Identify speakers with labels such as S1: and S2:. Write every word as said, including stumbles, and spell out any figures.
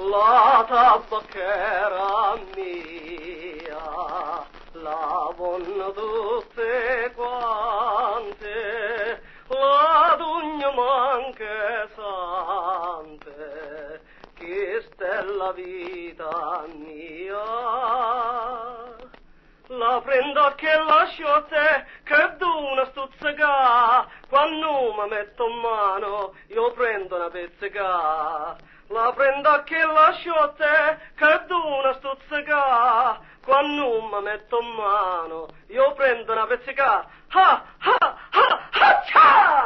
S1: la tabacchera mia, la buona tutte quante, la dugna manche sante, che stella vita mia. La prendo che lascio te, che d'una stuzzica, quando mi metto in mano, io prendo una pezzica. La prendo che lascio te, che d'una stuzzica, quando mi metto in mano, io prendo una pezzica. Ha, ha, ha, ha, ciao!